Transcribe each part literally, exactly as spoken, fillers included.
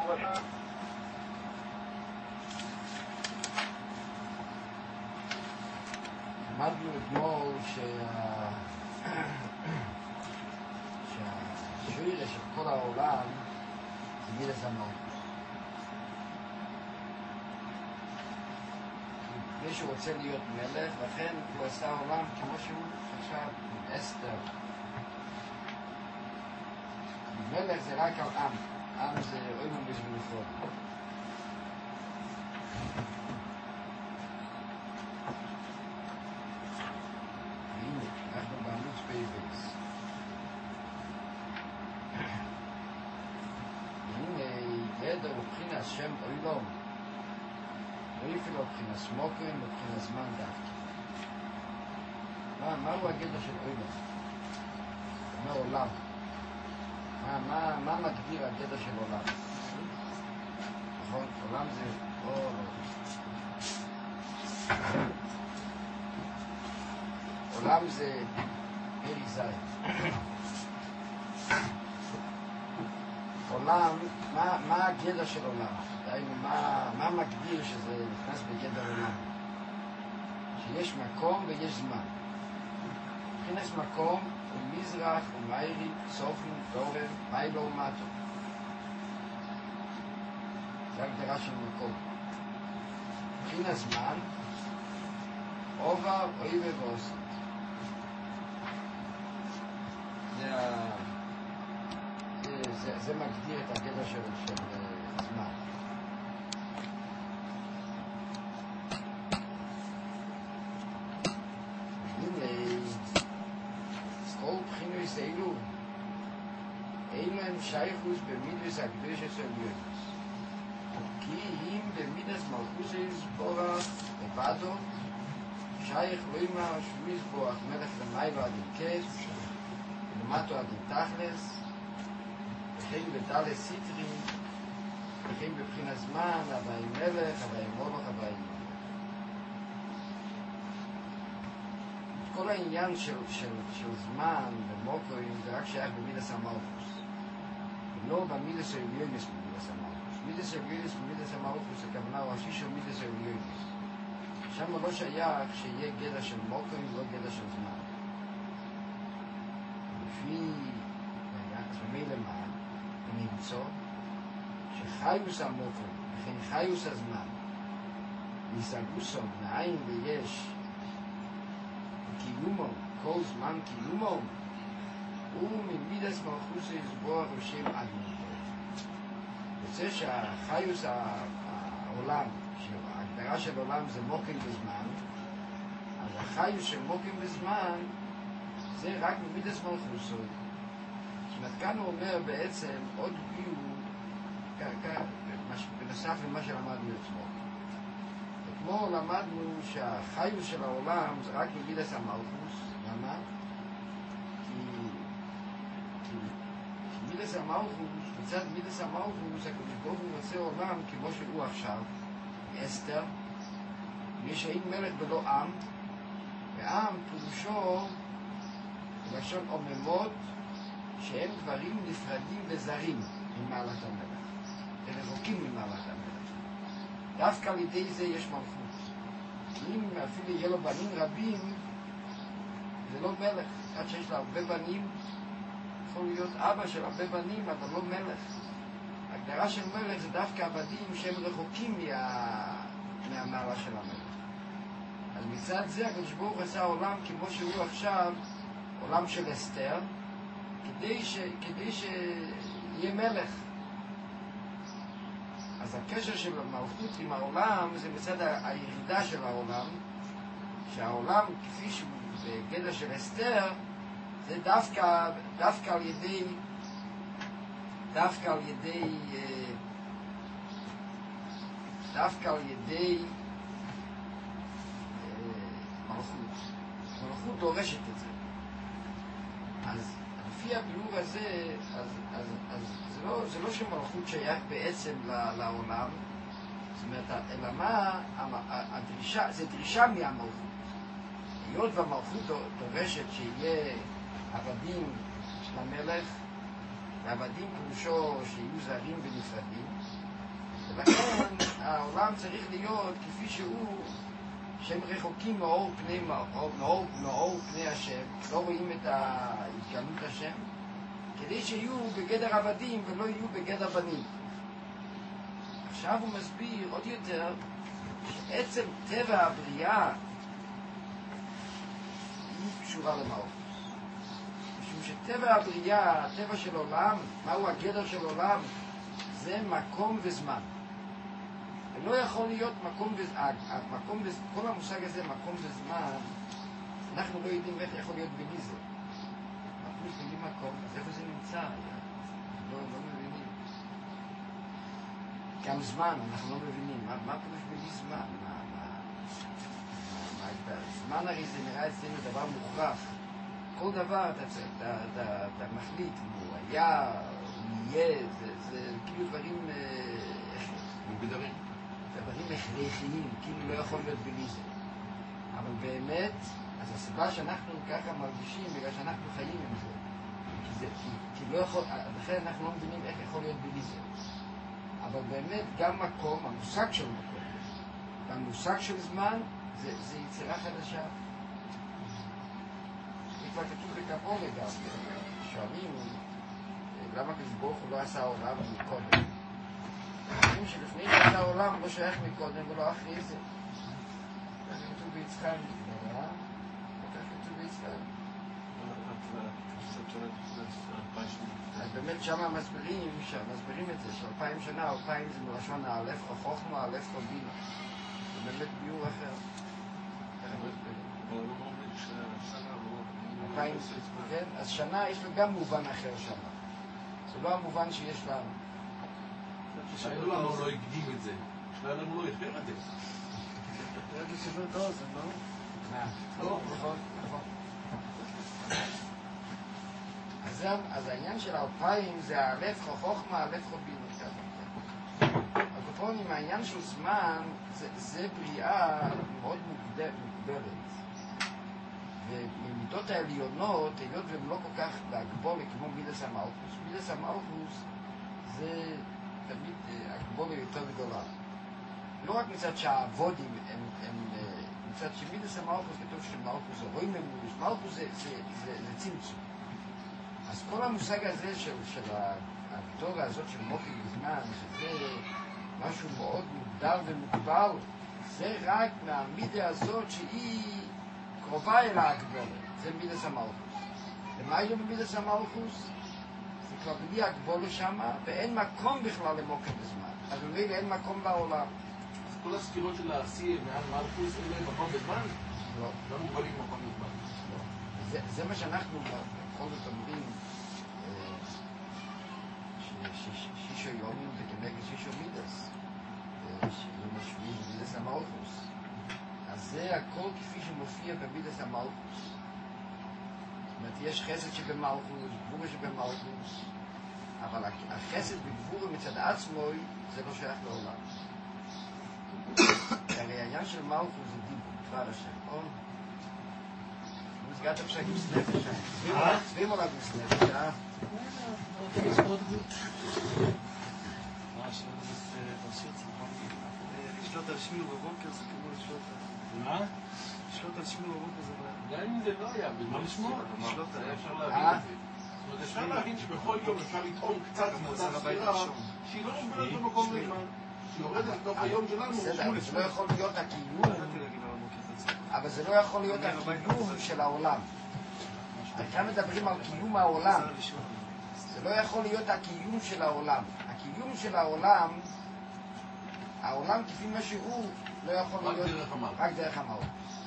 למדנו אתמול שהשבירה של כל העולם זה מידס המלכות. מישהו רוצה להיות מלך, לכן הוא עשה העולם כמו שהוא חשב, עם אסתר. מלך זה רק על עם, עם זה אוי ממש בנפרד. והנה, אנחנו בעמוד פייבס. והנה, ידע ובחינת שם אוילום. לא אפילו מבחינת סמוקרים, מבחינת זמן דווקא. מה, מהו הגדר של אוילום? אומר עולם. מה, מה, מה מגדיר הגדר של עולם? נכון? עולם זה אור. עולם זה פרק זין. עולם, מה, מה הגדר של עולם? דיינו, מה, מה מגדיר שזה נכנס בגדר עולם? שיש מקום ויש זמן. מבחינת מקום הוא מזרח ומיירי, סופן, דורם, מיילו ומטו. זה הגדרה של מקום. מבחינת זמן, עובר, אויבה ועוסת. זה, זה, זה, זה מגדיר את הגדר של, של uh, זמן. כל בחינוס אלו, אלו הם שייכוס במידס הקדושה של יונס. כי אם במידס מלכוס יסבורך לבדו, שייך לא יאמר שהוא יסבורך מלך למיילו עד אין קץ, ולמטו עד אין תכלס, וכן בדלת סיטרים, וכן בבחינת זמן, הבאים מלך, הבאים מולך, הבאים מלך. כל העניין של, של, של זמן ומוקרים זה רק שייך במידס המלכוס. ולא במידס העליונס במידס המלכוס. מידס העליונס במידס המלכוס הכוונה הוא השיש של מידס העליונס. שם לא שייך שיהיה גדר של מוקרים, לא גדר של זמן. לפי, אז במילא מה, ונמצוא שחיוס המוקרים, וכן חיוס הזמן, ניסגוסו מעין ויש, קיומו, כל זמן קיומו, הוא ממידס מלכוס יסבורך ושם עד מלכות. יוצא שהחיוס העולם, שההגדרה של עולם זה מוקים בזמן, אז החיוס של מוקים בזמן זה רק ממידס מלכוס. זאת אומרת, כאן הוא אומר בעצם עוד ביור, בנוסף למה שלמדנו אתמול. אתמול למדנו שהחיוס של העולם זה רק במידס המלכוס. למה? כי, כי, כי מידס המלכוס, בצד מידס המלכוס, הקדוש ברוך הוא רוצה עולם כמו שהוא עכשיו, אסתר, יש אין מלך בלא עם, ועם פירושו בלשון עוממות שהם דברים נפרדים וזרים ממעלת המלך, ורחוקים ממעלת המלך. דווקא על ידי זה יש מלכות. אם אפילו יהיה לו בנים רבים, זה לא מלך. עד שיש לה הרבה בנים, יכול להיות אבא של הרבה בנים, אבל לא מלך. ההגדרה של מלך זה דווקא הבנים שהם רחוקים מה... מהמעלה של המלך. אז מצד זה הקדוש ברוך הוא עשה עולם כמו שהוא עכשיו, עולם של אסתר, כדי, ש... כדי שיהיה מלך. אז הקשר של המלכות עם העולם זה מצד הירידה של העולם, שהעולם כפי שהוא בגדר של אסתר, זה דווקא, דווקא על ידי, דווקא על ידי, דווקא על ידי מלכות. מלכות דורשת את זה. אז לפי הביאור הזה, אז, אז, אז זה לא, זה לא שמלכות שייך בעצם לעולם, זאת אומרת, אלא מה, הדרישה, זה דרישה מהמלכות. היות והמלכות דורשת שיהיה עבדים של המלך, ועבדים פירושו שיהיו זרים ונפרדים, העולם צריך להיות כפי שהוא, שהם רחוקים מאור פני, מאור, מאור, מאור פני השם, לא רואים את התגלות השם, כדי שיהיו בגדר עבדים ולא יהיו בגדר בנים. עכשיו הוא מסביר עוד יותר שעצם טבע הבריאה היא קשורה למלכות. משום שטבע הבריאה, הטבע של עולם, מהו הגדר של עולם? זה מקום וזמן. ולא יכול להיות מקום וזמן, כל המושג הזה, מקום וזמן, אנחנו לא יודעים איך יכול להיות בלי זה. אנחנו יודעים מקום, אז איפה זה נמצא? לא, לא מבינים. גם זמן, אנחנו לא מבינים. מה, מה פירוש בלי זמן? מה, מה, מה, מה, זמן הרי זה נראה אצלנו דבר מוכרח. כל דבר אתה, אתה, אתה, אתה מחליט, הוא היה, הוא יהיה, זה, זה כאילו דברים... מוגדרים. דברים הכרחיים, כאילו לא יכול להיות בלי זה. אבל באמת, אז הסיבה שאנחנו ככה מרגישים, בגלל שאנחנו חיים עם זה. כי זה, כי, כי לא יכול, לכן אנחנו לא מבינים איך יכול להיות בלי זה. אבל באמת, גם מקום, המושג של מקום, והמושג של זמן, זה, זה יצירה חדשה. זה כבר כתוב בקבולה גם, שואלים, למה הקדוש ברוך הוא לא עשה עולם מקודם? אומרים שלפני שעשה העולם לא שייך מקודם ולא אחרי זה. כך כתוב ביצחק, נראה? כך כתוב ביצחק. אז באמת שם מסבירים, מסבירים את זה, שאלפיים שנה, אלפיים זה מלשון האלף או חוכמה, האלף או בינה. זה באמת ביור אחר. אלפיים, כן? אז שנה יש לו גם מובן אחר שנה. זה לא המובן שיש לנו. שאלו למה הוא לא הקדים את זה. שאלו למה הוא לא הסביר את זה. רק לסבר את האוזן, לא? לא, נכון, נכון. אז העניין של האלפיים זה האלף חוכמה, האלף בינה. הקופונים, העניין של זמן זה בריאה מאוד מוגבלת. וממידות העליונות, היות והם לא כל כך בהגבולה כמו מידס המלכוס. מידס המלכוס זה תמיד הגבולה יותר גדולה. לא רק מצד שהעבודים הם, הם מצד שמידס המלכוס כתוב שמלכוס זה רואים ממוש, מלכוס זה, זה, זה, זה צמצום. אז כל המושג הזה של, של הגדולה הזאת של מוקי בזמן, שזה משהו מאוד מוגדר ומוגבל, זה רק מהמידה הזאת שהיא קרובה אל ההגבולה, זה מידס המלכוס. ומה יהיה במידס המלכוס? זה כבר בלי הגבולה שמה, ואין מקום בכלל למוקר בזמן. אז במילא אין מקום בעולם. אז כל הסקירות של העשייה מעל מלכוס, אין להם מקום בזמן? לא. לא מוגבלים מקום בזמן. לא. זה, זה מה שאנחנו בכל זאת אומרים, שישו יומים זה כנגד שישו מידס. שזה משמיע במידס המלכוס. אז זה הכל כפי שמופיע במידס המלכוס. זאת אומרת, יש חסד שבמלכוס, גבורה שבמלכוס, אבל החסד בגבורה מצד עצמו זה לא שייך לעולם. הרי העניין של מלכוס זה דיבור, דבר השם, נכון? מסגרת הפשק עם סנפש, צבים עליו עם סנפש, אה? לשלוט על שמי ובבוקר זה כמו לשלוט על... מה? לשלוט על שמי ובבוקר זה... גם אם זה לא היה, במה לשמור? לשלוט על... אפשר להבין את זה. זאת אומרת, אפשר להבין שבכל יום אפשר לטעום קצת מצב ספירה שהיא לא מוגבלת במקום לזמן. שהיא יורדת לתוך היום שלנו. בסדר, אבל זה לא יכול להיות הקיום, אבל זה לא יכול להיות הקיום של העולם. כאן מדברים על קיום העולם. זה לא יכול להיות הקיום של העולם. הקיום של העולם, העולם כפי מה שהוא, לא יכול רק להיות דרך המלכוס. רק דרך המלכוס.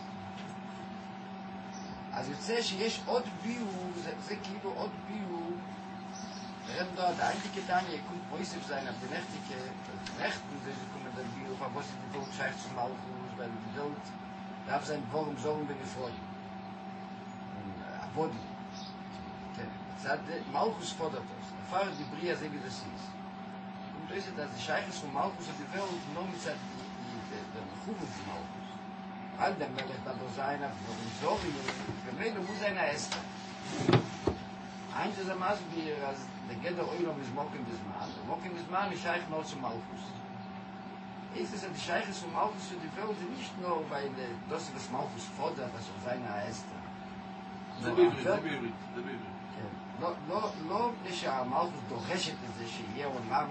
אז יוצא שיש עוד ביור, זה, זה כאילו עוד ביור, רב dort einige Tage kommt Moisef sein auf die Nächtige, Nächten sind kommen der Bier, aber was die Welt scheint zu Malchus, weil die Welt darf sein Wurm sorgen wir gefreut. Und Abodi. Sagt Malchus fordert das. Erfahren die Bria sehr wie das ist. Und das ist, dass die Scheiches von Malchus auf die Welt nur mit der Bechugung von Malchus. All der Melech da sein, aber in Sorgen, Gemeinde muss einer essen. Eins ist am Asbir, als der Geder Oilom ist Mokim Bisman. Mokim Bisman ist Scheich nur zum Malchus. ist es ein Scheiches und Malchus für die Welt nicht nur, weil das ist das Malchus fordert, das auf seiner Äste. זה בעברית, זה בעברית, זה בעברית. כן. לא מפני שהמלכות דורשת את זה שיהיה עולם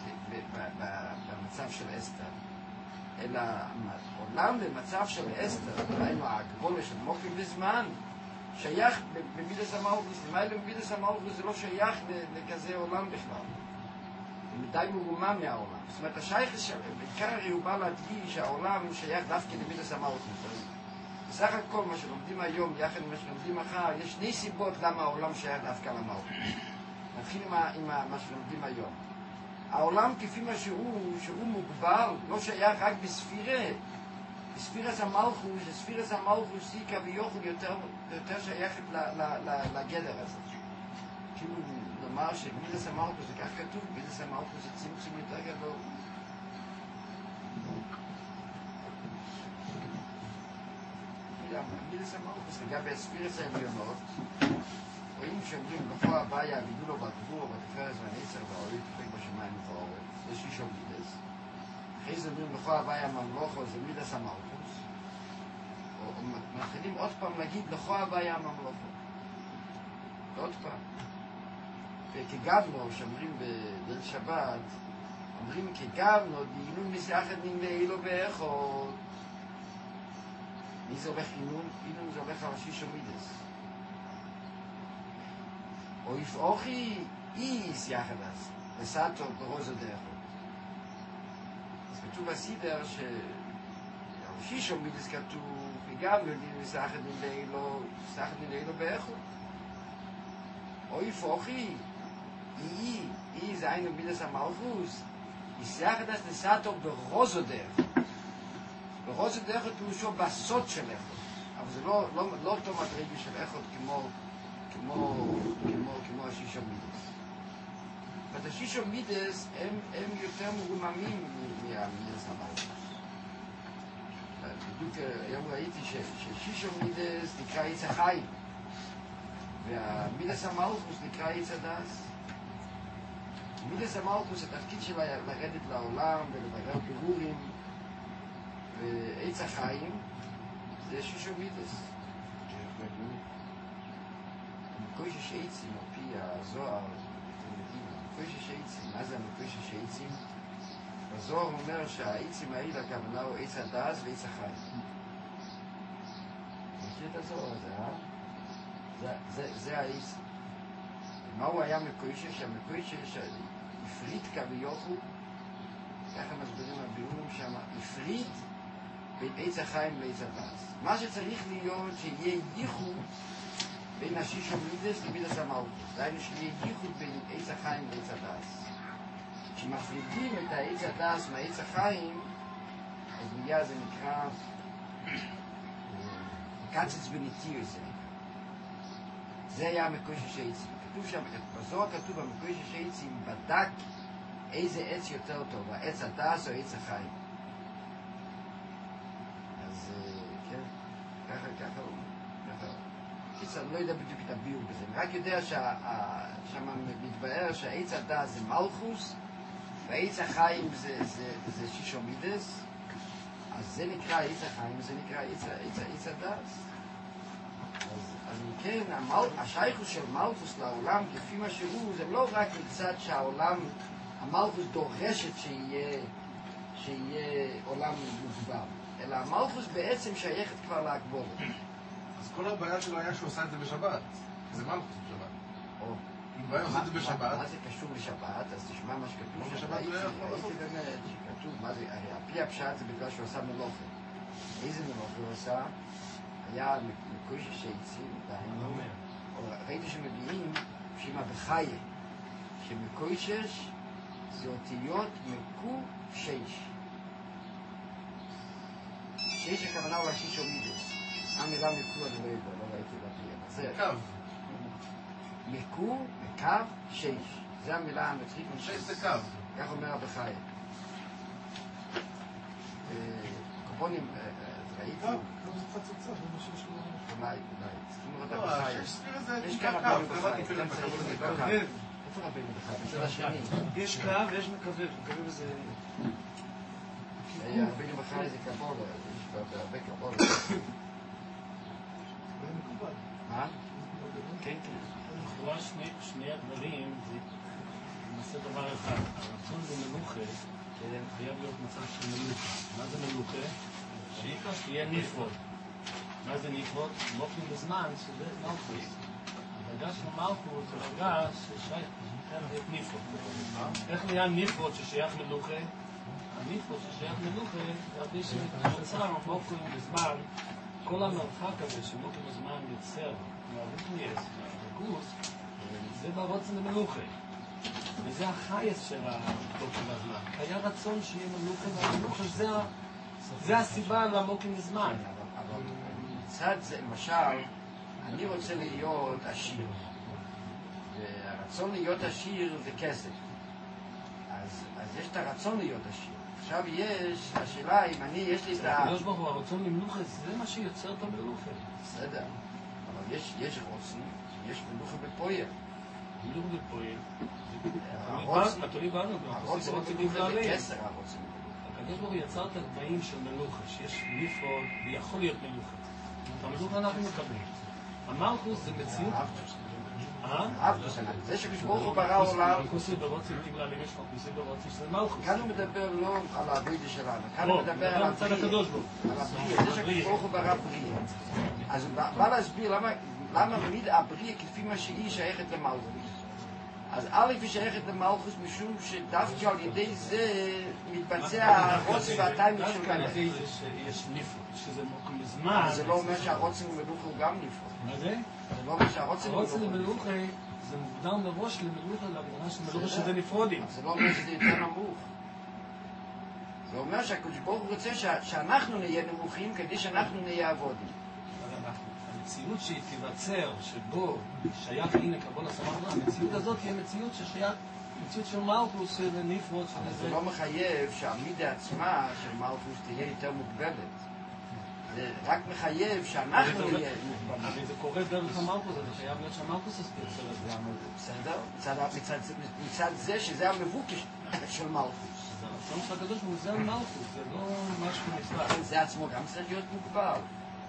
במצב של אסתר, אלא עולם במצב של אסתר, ראינו הגבולה של מוקרים בזמן, שייך במידס המלכות, למעלה במידס המלכות זה לא שייך לכזה עולם בכלל. זה מדי מרומם מהעולם. זאת אומרת, השייך, בעיקר הוא בא להדגיש שהעולם שייך דווקא למידס המלכות. בסך הכל מה שלומדים היום, יחד עם מה שלומדים מחר, יש שני סיבות למה העולם שייך דווקא למלכות. נתחיל עם, עם מה שלומדים היום. העולם כפי מה שהוא, שהוא מוגבל, לא שייך רק בספירה. בספירס המלכות, ספירס המלכות היא כביכול יותר, יותר שייכת ל, ל, ל, לגדר הזה. כאילו נאמר שמידס המלכות זה כך כתוב, מידס המלכות זה צמצום יותר גדול. מידס המלכות לגבי הספירס העליונות, רואים שאומרים בכו הבאיה, וידו לו בגבור, בתפארת והנצר והאוהית, תפק בשמיים ובאורץ, זה שישו מידס. אחרי זה אומרים בכו הבאיה ממלוכו, זה מידס המלכות. מתחילים עוד פעם להגיד לכו הבאיה ממלוכו. עוד פעם. וכגבנו, שאומרים בליל שבת, אומרים כגבנו, דהינון מסייחד נמלה אילו באחוד. מי זה הולך אינון? אינון זה הולך על השישו מידס. או יפאוכי איס יחדס, וסאטו ברוזו דאחוד. אז כתוב בסידר שהשישו מידס כתוב, וגם יודעים מסייחד נמלה אילו, מסייחד נמלה אילו באחוד. או יפאוכי אי, אי זה היינו מידס המלכוס, יחדס וסאטו ברוזו דאחוד. ברוזו דאחוד פירושו בסוד של איכות, אבל זה לא, לא, לא אותו מדרגה של איכות כמו, כמו, כמו, כמו השישו מידס. ואת השישו מידס הם, הם יותר מרוממים מהמידס המלכוס. בדיוק היום ראיתי ש, ששישו מידס נקרא עץ החיים, והמידס המלכוס נקרא עץ הדס. מידס המלכוס התפקיד שלה לרדת לעולם ולברר בירורים, ועץ החיים זה שישו מידס. המקוישש עצים, על פי הזוהר, המקוישש עצים, מה זה המקוישש עצים? הזוהר אומר שהעצים האלה הכוונה הוא עץ הדס ועץ החיים. מכיר את הזוהר הזה, אה? זה, זה, זה העץ. מהו היה מקוישש? המקוישש הפריד כביכול, ככה מסבירים הבירורים שם, הפריד בין עץ החיים לעץ הדס. מה שצריך להיות שיהיה ייחוד בין השישו מידס למידס המלכות. דהיינו שיהיה ייחוד בין עץ החיים לעץ הדס. כשמפרידים את העץ הדס מהעץ החיים, אז מיד זה נקרא קצץ בניטיר זה נקרא. זה היה המקוישש עצים. כתוב שם, בזוהר כתוב המקוישש עצים בדק איזה עץ יותר טוב, העץ הדס או עץ החיים. אז כן, ככה, ככה, ככה. קיצר, אני לא יודע בדיוק את הביור בזה, אני רק יודע ששם מתבאר שהעץ הדס זה מלכוס, והעץ החיים זה, זה, זה שישו מידס, אז זה נקרא עץ החיים, זה נקרא עץ הדס. אז, אז כן, המל, השייכות של מלכוס לעולם, כפי מה שהוא, זה לא רק מצד שהעולם, המלכוס דורשת שיהיה, שיהיה עולם מוגבל. אלא המלכוס בעצם שייכת כבר להגבולת. אז כל הבעיה שלו היה שהוא עושה את זה בשבת. זה מלכוס בשבת. או. אם הוא היה עושה את זה בשבת... מה זה קשור לשבת? אז תשמע מה שכתוב. בשבת הוא היה יכול לעשות. ראיתי באמת שכתוב, מה זה, הרי הפי הפשט זה בגלל שהוא עשה מלוכה. איזה מלוכה הוא עשה? היה מקוישש עצים, ראיתי שמביאים שימה בחייה, שמקוישש זה אותיות מקושש. שיש הכוונה הוא השישו מידס. המילה מקו אני לא יודע, לא ראיתי בפי. זה קו. מקו, מקו, שש. זה המילה המצחית. שש זה קו. כך אומר הבחי. קופונים, ראיתי? קו, קו זה חצוצה, זה מה שיש לו. אולי, אולי. צריכים לראות הבחי. לא, שש ספיר זה יש נקרא כמה קו. פעמים בחי. מקרב. איפה רבינו בחי? בצד השני. יש קו ויש מקרב. מקרב זה... רבינו בחי זה קבולה, יש בהרבה קבולה. מה? כן, כן. לכאורה שני הדברים זה למעשה דבר אחד. הרצון למלוכה חייב להיות מצב של מלוכה. מה זה מלוכה? שיהיה נפרוד. מה זה נפרוד? מוקים בזמן שזה מלכוס. הדרגה של מלכוס זה דרגה ששייך להיות נפרוד. איך נהיה נפרוד ששייך מלוכה? הנפרוד ששייך מלוכה זה הרבה שיוצר מוקים בזמן. כל המרחק הזה שמוקים בזמן יוצר מהריכניאס, מהדרגוס, זה ברוצן למלוכה. וזה החייס של המוקים בזמן. היה רצון שיהיה מלוכה, והמלוכה זה, זה הסיבה למוקים בזמן. אבל מצד זה, למשל, אני רוצה להיות עשיר. והרצון להיות עשיר זה כסף. אז, אז יש את הרצון להיות עשיר. עכשיו יש, השאלה אם אני, יש לי את ה... הקדוש ברוך הוא, הרצון למלוכה, זה מה שיוצר את המלוכה. בסדר. אבל יש, יש רוצן, יש מלוכה בפועל. מלוכה בפועל. הרוצן, התולי בנו, הרוצן מלוכה בכסר, הרוצן. הקדוש ברוך הוא יצר את הגבהים של מלוכה, שיש נפרוד ויכול להיות מלוכה. את המלוכה אנחנו מקבלים. המלכוס זה מציאות... זה שברוך הוא ברא עולם. מלכוסי ברוצים בגלל אם יש מלכוסי ברוצים שזה מלכוס. כאן הוא מדבר לא על העבודה שלנו, כאן הוא מדבר על הבריאה. זה שברוך הוא ברא בריאה. אז הוא בא להסביר למה מיד הבריאה כפי מה שהיא שייכת למלכוס. אז א' היא שייכת למלכוס משום שדווקא על ידי זה מתבצע הרוצן והתיימות של מלך. יש נפרוד, שזה מוקם בזמן. זה לא אומר שהרוצן ומלוכה הוא גם נפרוד. מה זה? זה לא אומר שהרוצן למלוכה זה מוגדר מראש למלוכה, להגדרה של מלוכה שזה נפרודים. זה לא אומר שזה יותר נמוך. זה אומר שהקדוש ברוך הוא רוצה שאנחנו נהיה נמוכים כדי שאנחנו נהיה עבודים. המציאות שהיא תיווצר, שבו שייך הנה קבול הסמכות, המציאות הזאת היא מציאות ששייך, מציאות של מלכוס ונפרוד. אבל זה לא מחייב שהמידה עצמה של מלכוס תהיה יותר מוגבלת. זה רק מחייב שאנחנו נהיה מוגבלים. אבל זה קורה דרך המלכוס, זה חייב להיות שהמלכוס יספיק של זה. בסדר? מצד זה שזה המבוקש של מלכוס. זה הרצון של הקדוש ברוך הוא, זה המלכוס, זה לא משהו נפרד. זה עצמו גם צריך להיות מוגבל.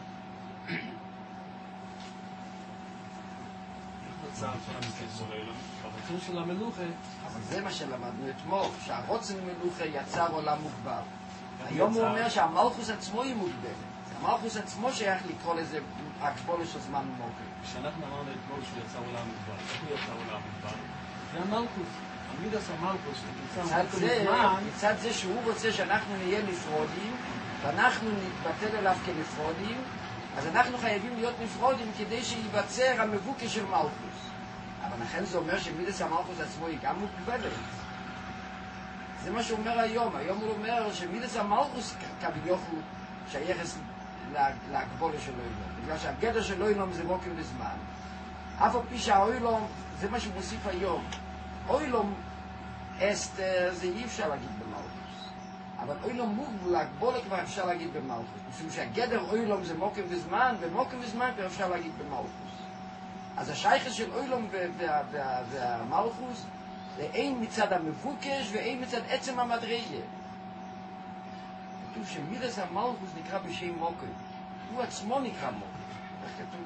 הרצון של המלוכה, אבל זה מה שלמדנו אתמול, שהרוצן מלוכה יצר עולם מוגבל. היום הוא אומר שהמלכוס עצמו היא מוגבלת. המלכוס עצמו שייך לקרוא לזה הקבולה של זמן מוקר. כשאנחנו אמרנו אתמול שהוא יצר עולם מוגבל, איך הוא יצר עולם מוגבל? זה המלכוס. המידס המלכוס שתמצא מזמן. מצד זה שהוא רוצה שאנחנו נהיה נפרודים, ואנחנו נתבטל אליו כנפרודים, אז אנחנו חייבים להיות נפרודים כדי שיבצר המבוקש של מלכוס. אבל לכן זה אומר שמידס המלכוס עצמו היא גם מוגבלת. זה מה שהוא אומר היום. היום הוא אומר שמידס המלכוס כביכול שהיחס להגבולה של אוילום. בגלל שהגדר של אוילום זה מוקם בזמן. אף על פי שהאוילום, זה מה שהוא מוסיף היום. אוילום אסתר זה אי אפשר להגיד במלכוס. אבל אוילום מוגבל להגבולה כבר אפשר להגיד במלכוס. משום שהגדר אוילום זה מוקם בזמן, ומוקם בזמן כבר אפשר להגיד במלכוס. אז השייכס של אוילום והמלכוס זה אין מצד המבוקש ואין מצד עצם המדרגה. כתוב שמידס המלכוס נקרא בשם מוקר. הוא עצמו נקרא מוקר. איך כתוב?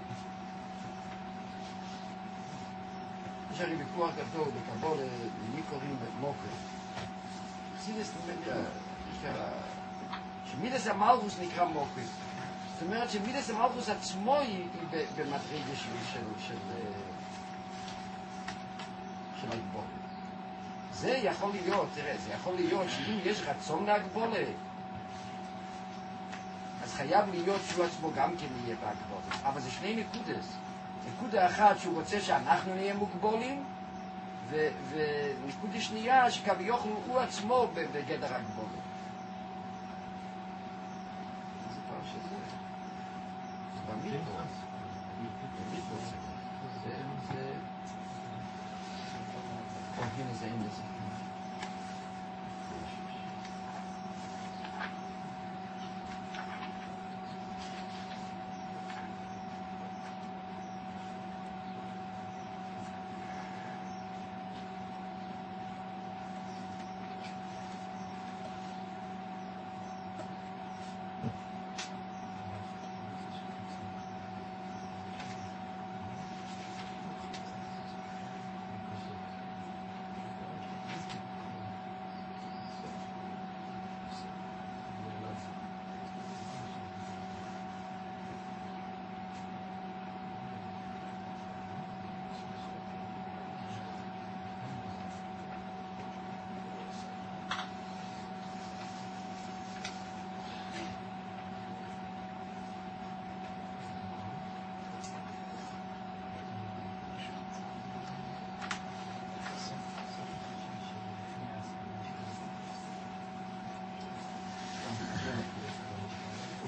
יש הרי ויכוח גדול בקבול למי קוראים מוקר. שמידס המלכוס נקרא מוקר. זאת אומרת שמידס המלכוס עצמו היא במדרגה של ההגבולה. זה יכול להיות, תראה, זה יכול להיות שאם יש רצון להגבולה, אז חייב להיות שהוא עצמו גם כן יהיה בהגבולה. אבל זה שני נקודות. נקודה אחת שהוא רוצה שאנחנו נהיה מוגבולים, ונקודה שנייה שכביכול הוא עצמו בגדר הגבולה. זה פעם שזה. זה במיתוס. במיתוס. זה... זה... הנה זה, הנה זה.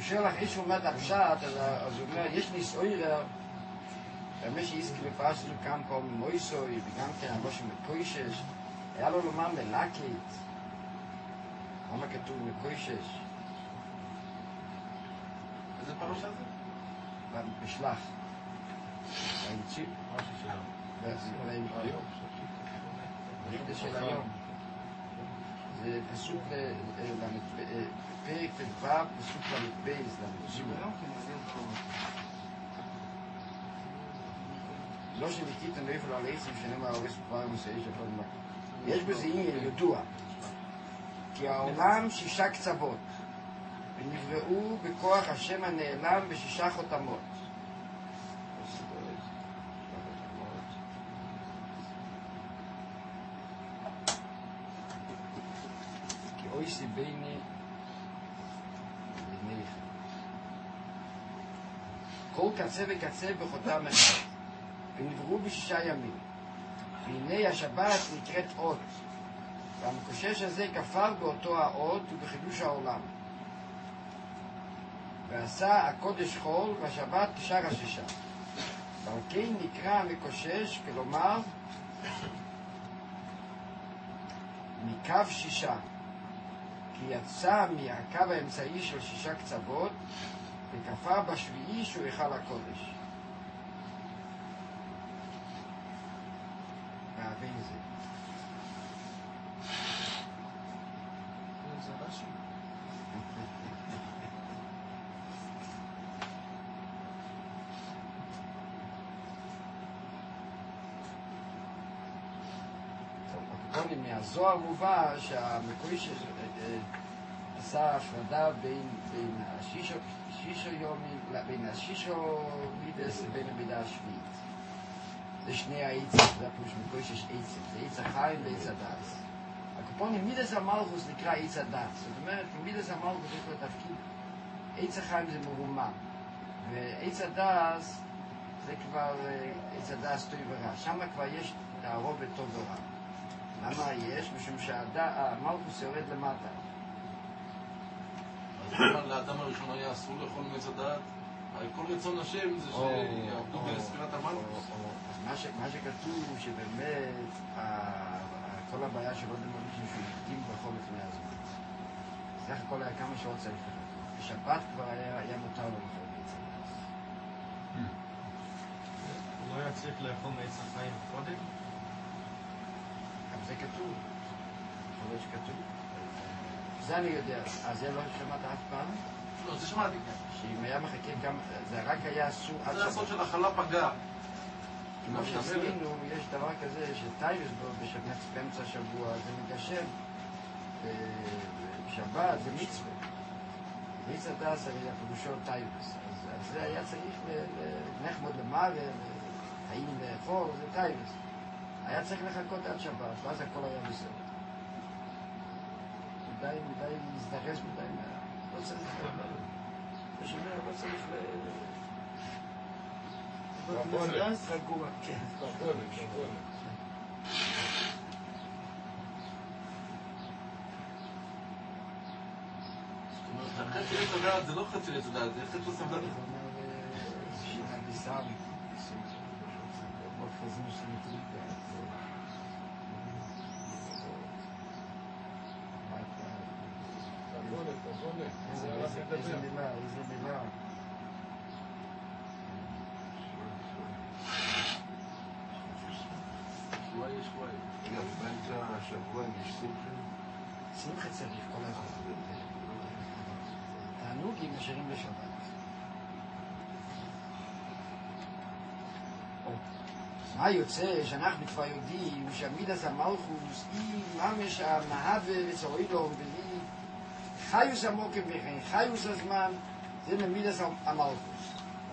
שואל אחרי שהוא אומר את הפשט, אז הוא אומר, יש ניסוירר, באמת שהזכי בפרש שלו כאן פה ממויסוי, וגם כן הראש מקוישש, היה לו לומר מלקית, למה כתוב מקוישש? איזה פרשה זה? בשלח. והיציב. משהו שלנו. זה של היום. זה פסוק פרק ט"ו, פסוק למתבייז, לא שניקיתם לאיפה לא על עצם שנאמר הורס כבר מסעי של כל דבר. יש בזה עניין ידוע, כי העולם שישה קצוות, ונבראו בכוח השם הנעלם בשישה חותמות. כי אוי סיבני לניך. כל קצה וקצה בחותם אחד, ונבראו בשישה ימים. והנה השבת נקראת אות, והמקושש הזה כפר באותו האות ובחידוש העולם. ועשה הקודש חול והשבת כשאר השישה. ועל כן נקרא המקושש, כלומר מקו שישה, כי יצא מהקו האמצעי של שישה קצוות וכפר בשביעי שהוא היכל הקודש. להבין זה. זה רש"י. הקופונים מהזוהר מובא שהמקויש עשה הפרדה בין השישו יומים, בין השישו מידס לבין המידה השביעית. זה שני העצים, זה הפירוש מקויש יש עצים, זה עץ החיים ועץ הדס. הקופונים מידס המלכוס נקרא עץ הדס, זאת אומרת, מידס המלכוס יש לו תפקיד, עץ החיים זה מרומם, ועץ הדס זה כבר עץ הדס טוב ורע, שם כבר יש תערובת טוב ורע. למה יש? משום שהמלכוס יורד למטה. אז לאדם הראשון היה אסור לאכול מעץ הדעת? כל רצון השם זה שיעבדו בספירת המלכוס. מה שכתוב שבאמת כל הבעיה של עוד מרגישים שהוא יקדים בכל לפני הזמן. סך הכל היה כמה שעות צריך לחכות. בשבת כבר היה מותר לו לאכול מעץ הדעת. הוא לא היה צריך לאכול מעץ החיים קודם? גם זה כתוב. יכול להיות שכתוב. זה אני יודע. אז זה לא שמעת אף פעם? לא, זה שמעתי. שאם היה מחכה גם, זה רק היה אסור עד שבת. זה הסוד של החלה פגע. כמו שעשינו, יש דבר כזה שטייבס בו באמצע השבוע, זה מגשם. בשבת זה מצווה. מיץ הדס היה פירושו טייבס. אז זה היה צריך לחמוד למעלה, האם לאכול, זה טייבס. היה צריך לחכות עד שבת, ואז הכל היה בסדר. מדי, מדי להזדרז מדי מה... לא צריך לדבר. זה שאומר, לא צריך ל... מזרז רגוע, כן. זאת אומרת, החטא של עץ הדעת זה לא חטא של עץ הדעת, זה חטא של סבלנות. זה אומר, שינה ביסר, חוזים שנתריד איזה מילה, איזה מילה. שבועי, שבועי. רגע, באמצע השבוע יש שמחה? שמחה צריך כל הזמן. תענוגים נשארים לשבת. מה יוצא שאנחנו כבר יודעים שהמידס המלכוס היא ממש המהווה וצורידו והיא חיוס המוקם וכן חיוס הזמן זה ממידס המלכוס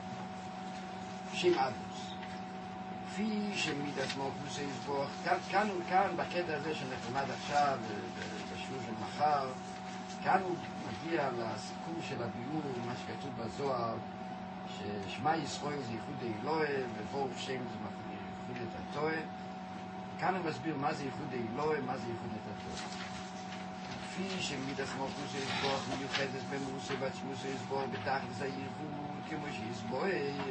שם אדוס כפי שמידס מלכוס יסבוך כאן וכאן בקטע הזה שנלמד עכשיו בשיעור של מחר כאן הוא מגיע לסיכום של הביאור מה שכתוב בזוהר ששמה ישראל זה ייחוד האלוהי וברוך שם זה מפני ייחוד את התועה. כאן הוא מסביר מה זה ייחוד האלוהי, מה זה ייחוד את התועה. כפי שמידס מלכוס יסבור מיוחדת במוסה ועצמוסה יסבור בתכלס הייחוד כמו שיסבור.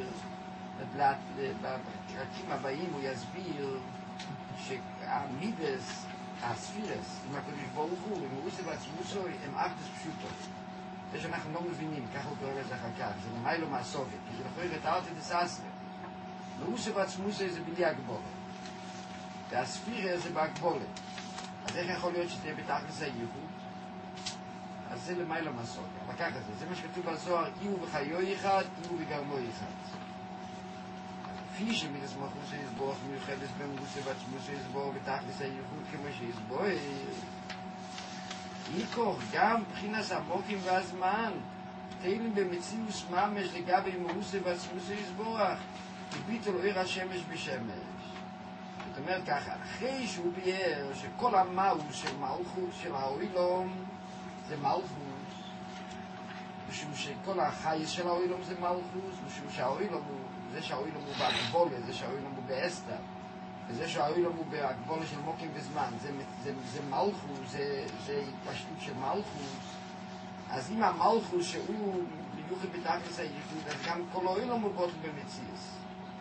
בפרקים הבאים הוא יסביר שהמידס, הספירס, עם הקדוש ברוך הוא, עם מוסה ועצמוסה, הם אחדות פשוטות. זה שאנחנו לא מבינים, ככה הוא קורא לזה אחר כך, זה למיילו מהסופת, כי זה יכול להיות ארטי דסאסרה. מוסה ועצמוסה זה בלי הגבולת. והספירה זה בהגבולת. אז איך יכול להיות שתהיה בתכלס הייחוד? אז זה למיילו מהסופת. אבל ככה זה, זה מה שכתוב בזוהר, אי הוא בחיו אחד, אי הוא בגרמו אחד. כפי שמידס מלכוס יסבור מיוחדת במוסה ועצמוסה יסבור בתכלס הייחוד כמו שיסבור. איקור, גם מבחינת המוקים והזמן, תהילים במציאוס ממש לגבי מוסה ועצמוסה יסבורך, וביטול אור השמש בשמש. זאת אומרת ככה, אחרי שהוא ביאר שכל המהות של מלכות של האוילום זה מלכות, משום שכל החייס של האוילום זה מלכות, משום שהאוילום הוא, זה שהאוילום הוא בהגבולה, זה שהאוילום הוא באסתר, וזה שהאוילום הוא בהגבולה של מוקים וזמן, זה, זה, זה מלכות, זה, זה התפשטות של מלכות. אז אם המלכות שהוא מיוחד בתכלס הייחוד, אז גם כל האוילום הוא בוטל במציאס.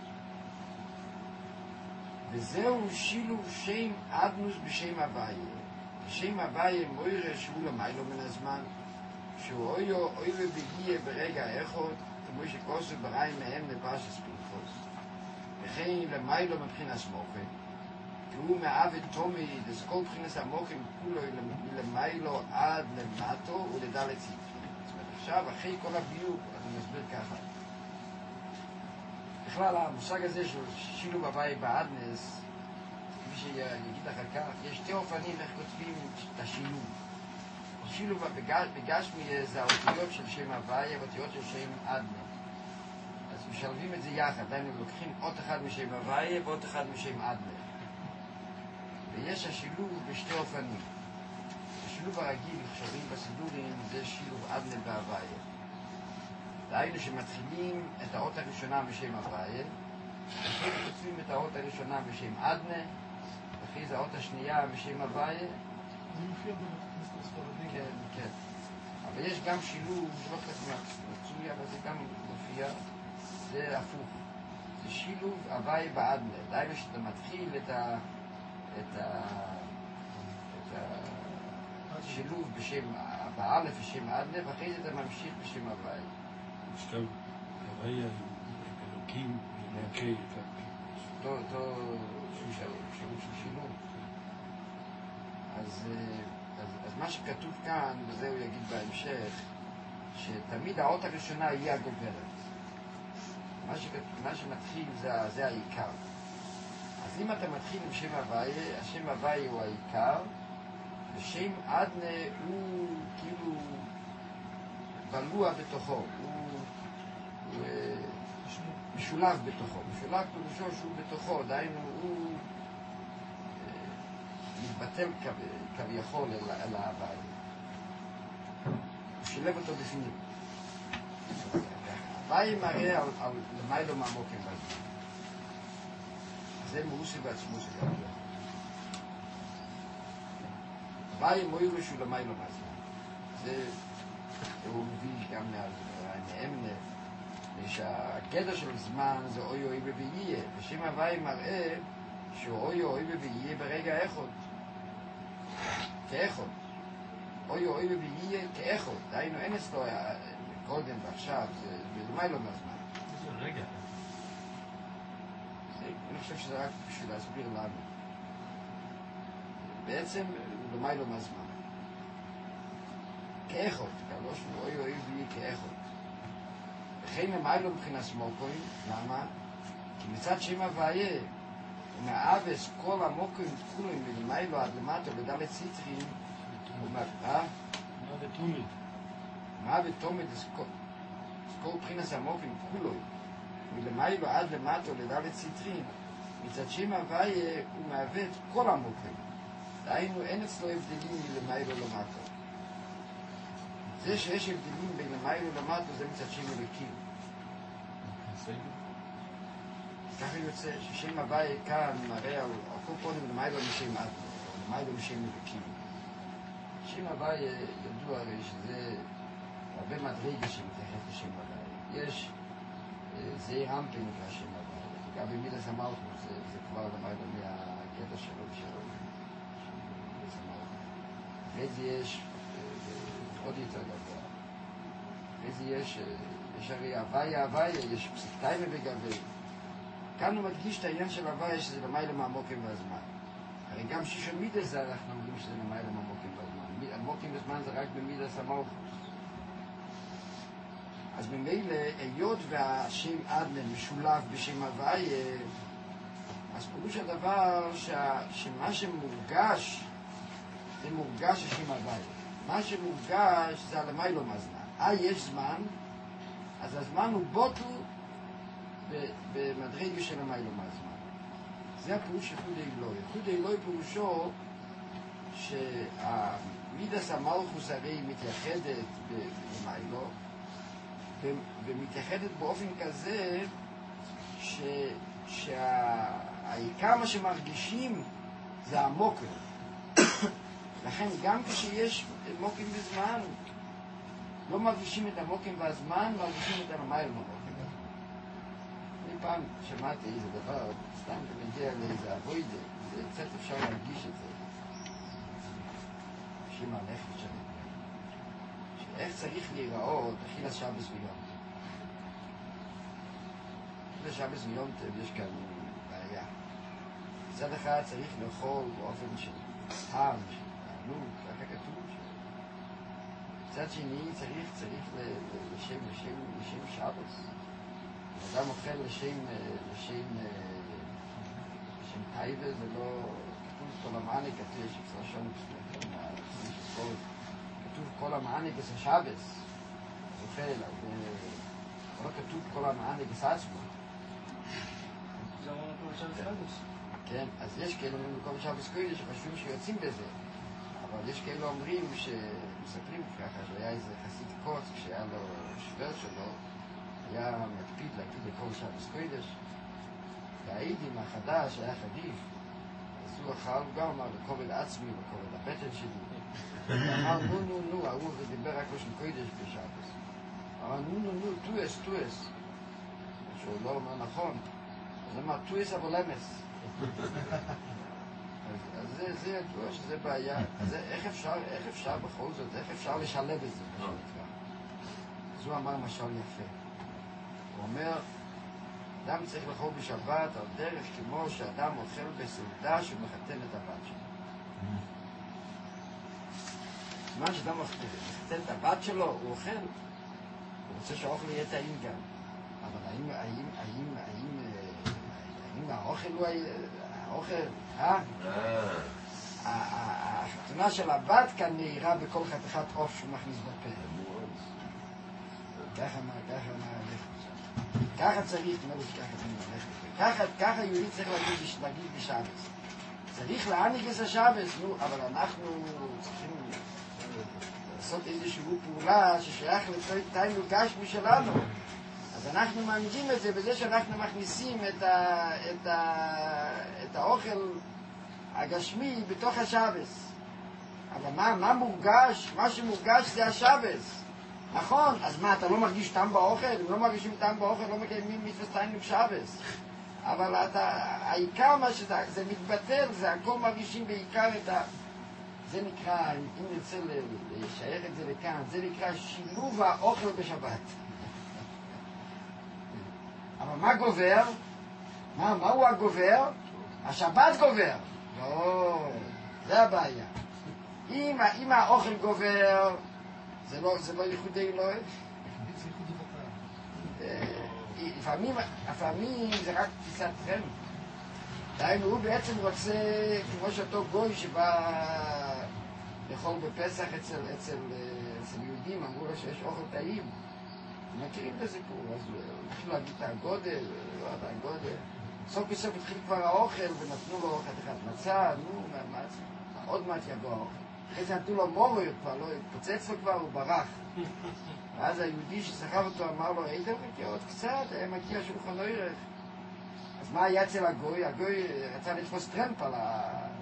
וזהו שילוב שם אדנוס בשם הוויה. בשם הוויה מוירה שהוא למיילו מן הזמן, שהוא אויו אוי ובגיע ברגע אחד, כמו שכוסו בראי מהם לפרשס פנחס. וכן למיילו מבחינת מוחין, כי הוא מעבד תומי, אז כל מבחינת המוחין כולו למיילו עד למטו ולדלת ציפים. זאת אומרת, עכשיו, אחרי כל הביור, אני מסביר ככה. בכלל, המושג הזה של שילוב הוואי באדנס, כפי שיגיד אחר כך, יש שתי אופנים איך כותבים את השילוב. השילוב בגשמי זה האותיות של שם הוואי, האותיות של שם אדנה. אז משלבים את זה יחד, דיינו לוקחים אות אחד משם הוואי ואות אחד משם אדנה. ויש השילוב בשתי אופנים. השילוב הרגיל, שרואים בסידורים, זה שילוב אדנה והוואי. דיינו שמתחילים את האות הראשונה בשם הוואי, אחרי כותבים את האות הראשונה בשם אדנה, אחרי זה האות השנייה בשם הוואי. זה מופיע במתכנסת הספרדים. כן, כן. אבל יש גם שילוב, זה לא כתוב מצוי, אבל זה גם מופיע, זה הפוך. זה שילוב הוואי באדנה. דיינו שאתה מתחיל את ה... את ה... את השילוב בשם... באלף בשם אדנה, ואחרי זה אתה ממשיך בשם הוואי. עכשיו, הוויה אלוקים, אלוקי, אותו שירות של שילוב. אז, אז, אז מה שכתוב כאן, וזה הוא יגיד בהמשך, שתמיד האות הראשונה היא הגוברת. מה, שכתוב, מה שמתחיל זה, זה העיקר. אז אם אתה מתחיל עם שם הוויה, השם הוויה הוא העיקר, ושם אדנה הוא כאילו בלוע בתוכו, הוא, הוא משולב בתוכו. משולב פירושו שהוא בתוכו, דהיינו הוא מתבטל כביכול אל ההוויה. הוא שילב אותו בפנים. ההוויה מראה על, על למיילו מהמוקים בזמן. זה מוסי ועצמוסי גם כן. הוויה מוירו שהוא למיילו מהזמן. זה הוא מביא גם מהאמנה, שהגדר של זמן זה אוי אוי בבייה, ושם הוואי מראה שהוא אוי אוי בבייה ברגע אחד. כאחד. אוי אוי בבייה כאחד. דיינו אין אצלו קודם ועכשיו, זה למיילו מהזמן. זה רגע. אני חושב שזה רק בשביל להסביר לנו. בעצם למיילו מהזמן. כאחד, לא שהוא אוי אוי בבייה כאחד. וכן למיילו מבחינת מוקוים, למה? כי מצד שם הוויה, הוא מאבס כל המוקוים כולם מלמיילו עד למטה בדלת ציטרים, הוא אומר, אה? מה ותומית? מה ותומית, אז כל מבחינת המוקוים כולם, מלמיילו עד למטה לדלת ציטרים, מצד שם הוויה הוא מאבד את כל המוקוים. דהיינו, אין אצלו הבדלים מלמיילו למטה. זה שיש הבדלים בין למיילו למטה זה מצד שם אלוקים. ככה יוצא ששם הוויה כאן מראה על כל קודם למיילו משם אדנה, או למיילו משם אלוקים. שם הוואי ידוע הרי שזה הרבה מדרגה שמתייחס לשם הוואי. יש זעיר אנפין נקרא שם הוואי. גם במידס המלכות זה, זה כבר למדנו מהקטע שלו ושלו. במידס המלכות. אחרי זה יש עוד יותר גבוה. אחרי זה יש, יש הרי הוואי הוואי, יש פסיקתיים בגבי. כאן הוא מדגיש את העניין של הוואי שזה למעלה מהמוקים והזמן. הרי גם שישון מידס זה אנחנו אומרים שזה למעלה מהמוקים והזמן. המוקים והזמן זה רק במידס המלכות. אז ממילא, היות והשם אדלן משולב בשם הוואי, אז פירוש הדבר שה, שמה שמורגש, זה מורגש השם הוואי. מה שמורגש זה הלמיילו מהזמן. אה, יש זמן, אז הזמן הוא בוטל במדרגה של המיילו מהזמן. זה הפירוש ייחוד האלוהי. ייחוד האלוהי פירושו שהמידס המלכוס הרי מתייחדת במיילו, ומתייחדת באופן כזה ש... שהעיקר מה שמרגישים זה המוקר. לכן גם כשיש מוקים בזמן לא מרגישים את המוקים והזמן, מרגישים את המייל במוקים. אני פעם שמעתי איזה דבר, סתם מגיע לאיזה אבוידה, זה קצת אפשר להרגיש את זה. אנשים הלכת שלי. איך צריך להיראות אכילת שבס ויום? אכילת שבס ויום יש כאן בעיה. מצד אחד צריך לאכול באופן של טעם, של תענוג, ככה כתוב. מצד שני צריך, צריך לשם, לשם, לשם שבס. אדם אוכל לשם, לשם, לשם טייבה, זה לא כתוב כל המענה, כתוב יש פסרשון כתוב כל המענגס השבס, זוכה אליו, לא כתוב כל המענגס עצמו. זה אמרנו כל שבס. כן, אז יש כאלה אומרים בכל שבס קודש שחושבים שיוצאים בזה, אבל יש כאלה אומרים שמספרים ככה שהיה איזה חסיד קוץ, כשהיה לו שוור שלו, היה מקפיד להקפיד לכל שבס קודש, והעידים החדש היה חדיף, אז הוא אכל גם אמר לכובד עצמי וכובד הבטן שלי. אמר נו נו נו, הוא דיבר רק לשם קודש בשבס. אמר נו נו נו, טויס, טויס. שהוא לא אומר נכון. אז אמר טויס אבל אמס. אז זה ידוע שזה בעיה. אז איך אפשר, איך אפשר בכל זאת, איך אפשר לשלב את זה? אז הוא אמר משל יפה. הוא אומר, אדם צריך לאכול בשבת על דרך כמו שאדם אוכל בסעודה שהוא מחתן את הבת שלו. בזמן שאדם מחתן את הבת שלו, הוא אוכל. הוא רוצה שהאוכל יהיה טעים גם. אבל האם, האם, האם, האם, האם האוכל הוא האוכל, אה? החתונה של הבת כאן נהירה בכל חתיכת עוף שהוא מכניס בפה. ככה מה, ככה מה הלכת. ככה צריך, מה זה ככה צריך ללכת. ככה יהודי צריך להגיד בשבס. צריך להעניק את השבס, נו, אבל אנחנו צריכים לעשות איזושהי פעולה ששייך לתינו גשמי שלנו. אז אנחנו מעמידים את זה בזה שאנחנו מכניסים את, ה, את, ה, את האוכל הגשמי בתוך השבס. אבל מה, מה מורגש? מה שמורגש זה השבס. נכון, אז מה, אתה לא מרגיש טעם באוכל? אם לא מרגישים טעם באוכל, לא מקיימים מצוות תענוג שבס. אבל אתה, העיקר מה שזה, זה מתבטל, זה הכל מרגישים בעיקר את ה... זה נקרא, אם נרצה לשייך את זה לכאן, זה נקרא שילוב האוכל בשבת. אבל מה גובר? מה, מה הוא הגובר? השבת גובר. לא, זה הבעיה. אם, אם האוכל גובר, זה לא, זה לא ייחודי אלוהי. לפעמים, לפעמים זה רק תפיסת חן. דהיינו, הוא בעצם רוצה, כמו שאותו גוי שבא לאכול בפסח אצל, אצל, אצל יהודים, אמרו לו שיש אוכל טעים. מכירים את הסיפור, אז התחילו להגיד את הגודל, לא את הגודל. סוף בסוף התחיל כבר האוכל ונתנו לו חתיכת מצה, נו, מאמץ, עוד מעט יבוא האוכל. אחרי זה נתנו לו מורו, כבר לא התפוצץ לו כבר, הוא ברח. ואז היהודי שסחב אותו אמר לו, היית מכיר עוד קצת, היה מכיר שולחן ערך. אז מה היה אצל הגוי? הגוי רצה לתפוס טרמפ על, ה...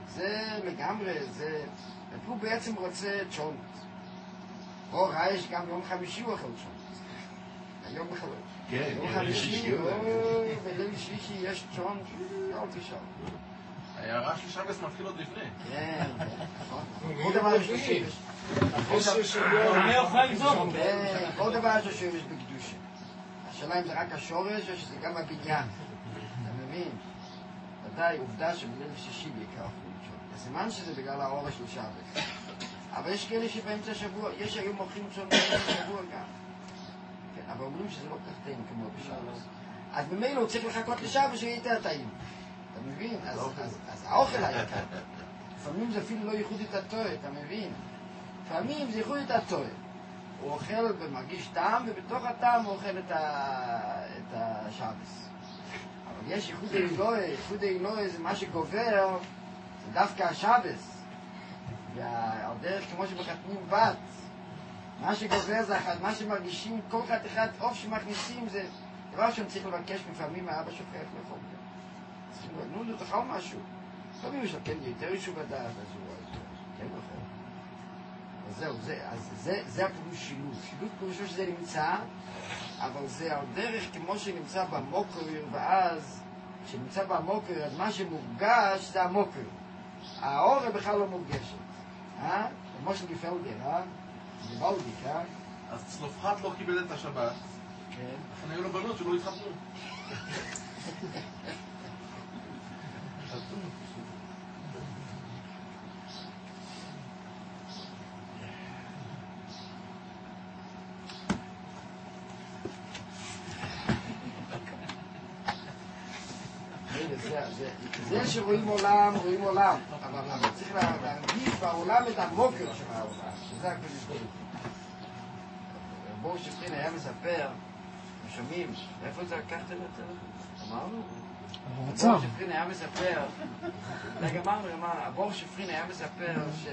זה לגמרי, זה... הוא בעצם רוצה צ'ונט. או רייש גם יום חמישי הוא אוכל צ'ונט. היום בכלל. כן, יום חמישי, אוי, בליל שלישי יש צ'ונט, לא תשאר. ההערה של שבס מתחיל עוד לפני. כן, נכון. עוד דבר יש לשבש. מי אוכל לבזור? עוד דבר יש לשבש בקדושה. השאלה אם זה רק השורש או שזה גם הבניין. אתה מבין? ודאי, עובדה שבליל שישי בעיקר אוכלים צ'ון. הסימן שזה בגלל האור של שבת. אבל יש כאלה שבאמצע השבוע, יש היום אוכלים צ'ון באמצע השבוע גם. כן, אבל אומרים שזה לא כך טעים כמו בשבת. אז ממילא הוא צריך לחכות לשבת שיהיה יותר טעים. אתה מבין? אז, אז, אז האוכל היה כאן. לפעמים זה אפילו לא ייחוד את הטועה, אתה מבין? לפעמים זה ייחוד את הטועה. הוא אוכל ומרגיש טעם, ובתוך הטעם הוא אוכל את, ה... את השבס. אבל יש ייחוד האלוהי, ייחוד האלוהי זה מה שגובר, זה דווקא השבס. והדרך כמו שמחתנים בת, מה שגובר זה אחד, מה שמרגישים, כל אחד אחד עוף שמכניסים זה דבר שאני צריך לבקש לפעמים מהאבא שוכח לאכול. צריכים לו, נו, תאכל משהו. לפעמים יש לו, כן, יותר יישוב הדעת, אז הוא כן אוכל. אז זהו, זה, אז זה, זה הפירוש שילוב. שילוב פירושו שזה נמצא, אבל זה על דרך כמו שנמצא במוקר, ואז כשנמצא במוקר, אז מה שמורגש זה המוקר. האור בכלל לא מורגשת. אה? כמו של גפלגר, אה? זה בלדיק, אה? אז צלופחת לא קיבל את השבת. כן. לכן היו לו בנות שלא התחתנו. זה שרואים עולם, רואים עולם, אבל צריך להרגיש בעולם את המוקר של העולם, שזה הקדוש ברוך הוא. בור שפרין היה מספר, שומעים, איפה זה לקחתם את זה? אמרנו? בור שפרין היה מספר, רגע אמרנו, בור שפרין היה מספר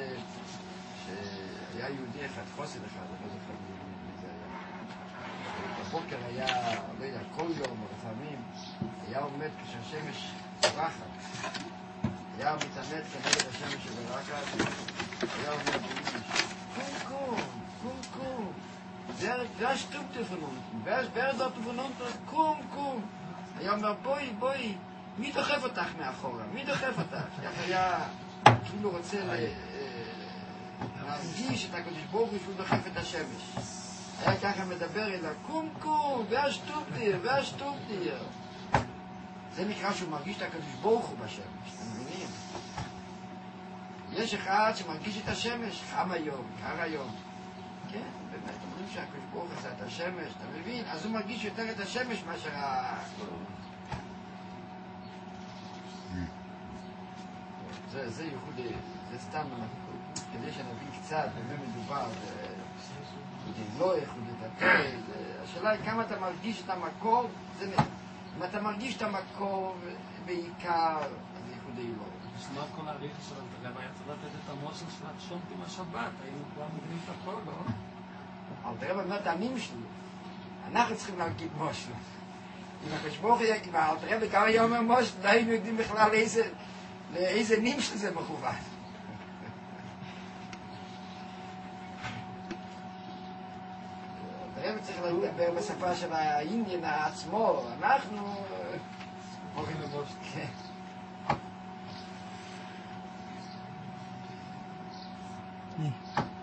שהיה יהודי אחד, חוסד אחד, לא זוכר מי זה היה. בבוקר היה, לא יודע, כל יום או לפעמים, היה עומד כשהשמש ברחת. היה מתאמץ כנגד השמש שברחת, היה עומד במיש. קום קום, קום קום. wer stimmt von unten? Wer, wer dort von unten? קום, קום. היה אומר, בואי, בואי, מי דוחף אותך מאחורה? מי דוחף אותך? היה כאילו רוצה להרגיש את הקדוש ברוך הוא שהוא דוחף את השמש. היה ככה מדבר אליו, קום, קום, wer stimmt dir? wer stimmt dir? זה נקרא שהוא מרגיש את הקדוש ברוך הוא בשמש, אתם מבינים? יש אחד שמרגיש את השמש, חם היום, קר היום. כן, באמת, אומרים שהקדוש ברוך הוא עשה את השמש, אתה מבין? אז הוא מרגיש יותר את השמש מאשר ה... זה, זה ייחוד, זה סתם, כדי שנבין קצת, במה מדובר, זה לא ייחוד את הטוב, השאלה היא כמה אתה מרגיש את המקור, זה... אם אתה מרגיש את המקור בעיקר, אז ייחוד האלוהי. לשמוע כל הריח שלו, אתה גם היה צריך לתת את המושל של השום עם השבת, היינו כבר מבינים את הכל, לא? אבל תראה באמת את הנים שלי, אנחנו צריכים להגיד מושל. אם הקדוש ברוך הוא יקבע, אבל תראה בכמה יום אומר מושל, לא היינו יודעים בכלל לאיזה נים שזה מכוון. תראה צריך לדבר בשפה של האינדיאן עצמו, אנחנו... מורים למושל, כן. Mm.